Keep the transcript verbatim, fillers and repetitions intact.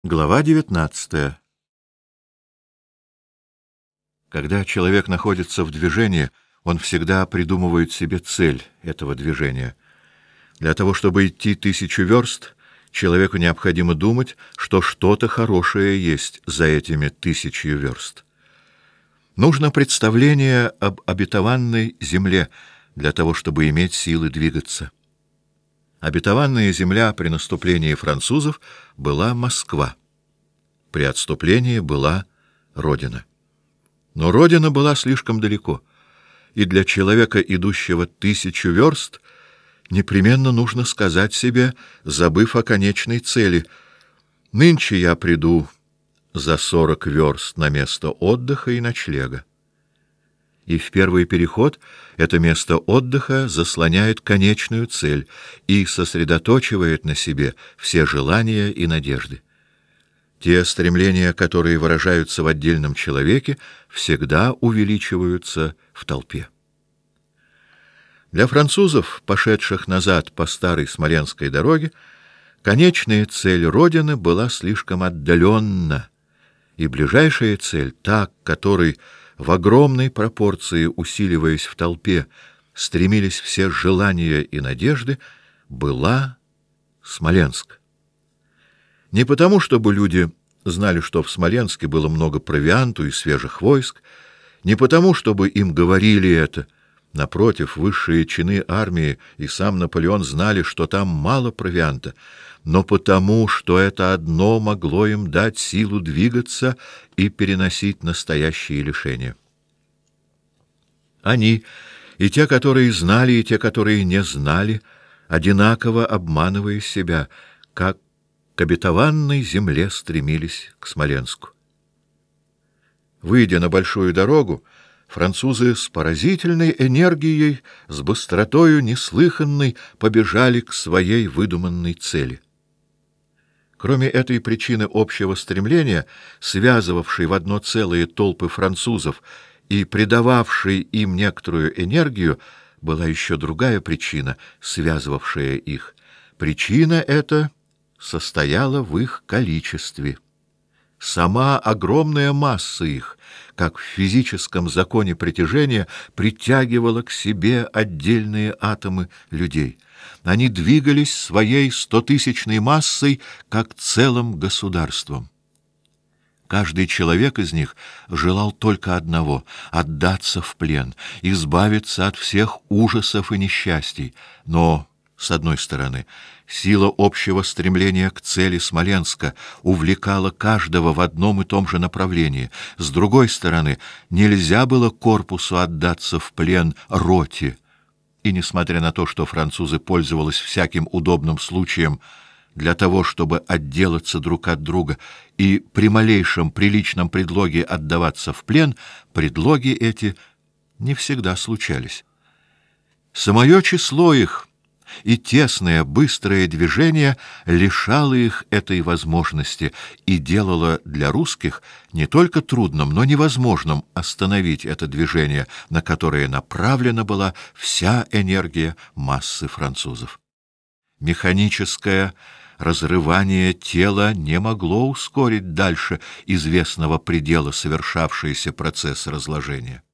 Глава девятнадцатая. Когда человек находится в движении, он всегда придумывает себе цель этого движения. Для того, чтобы идти тысячу верст, человеку необходимо думать, что что-то хорошее есть за этими тысячью верст. Нужно представление об обетованной земле для того, чтобы иметь силы двигаться. Обетованная земля при наступлении французов была Москва. При отступлении была Родина. Но Родина была слишком далеко, и для человека, идущего тысячу верст, непременно нужно сказать себе, забыв о конечной цели: «Нынче я приду за сорок верст на место отдыха и ночлега». И в первый переход это место отдыха заслоняет конечную цель и сосредоточивает на себе все желания и надежды. Те стремления, которые выражаются в отдельном человеке, всегда увеличиваются в толпе. Для французов, пошедших назад по старой Смоленской дороге, конечная цель Родины была слишком отдаленна, и ближайшая цель, та, к которой в огромной пропорции, усиливаясь в толпе, стремились все желания и надежды, была Смоленск. Не потому, чтобы люди знали, что в Смоленске было много провианту и свежих войск, не потому, чтобы им говорили это. Напротив, высшие чины армии и сам Наполеон знали, что там мало провианта, но потому, что это одно могло им дать силу двигаться и переносить настоящие лишения. Они, и те, которые знали, и те, которые не знали, одинаково обманывая себя, как к обетованной земле стремились к Смоленску. Выйдя на большую дорогу, французы с поразительной энергией, с быстротою неслыханной побежали к своей выдуманной цели. Кроме этой причины общего стремления, связывавшей в одно целое толпы французов и придававшей им некоторую энергию, была еще другая причина, связывавшая их. Причина эта состояла в их количестве. Сама огромная масса их, как в физическом законе притяжения, притягивала к себе отдельные атомы людей. Они двигались своей стотысячной массой, как целым государством. Каждый человек из них желал только одного — отдаться в плен, избавиться от всех ужасов и несчастий. Но, с одной стороны, сила общего стремления к цели Смоленска увлекала каждого в одном и том же направлении. С другой стороны, нельзя было корпусу отдаться в плен роте. И несмотря на то, что французы пользовались всяким удобным случаем для того, чтобы отделаться друг от друга и при малейшем приличном предлоге отдаваться в плен, предлоги эти не всегда случались. Самое число их и тесное, быстрое движение лишало их этой возможности и делало для русских не только трудным, но невозможным остановить это движение, на которое направлена была вся энергия массы французов. Механическое разрывание тела не могло ускорить дальше известного предела совершавшийся процесс разложения.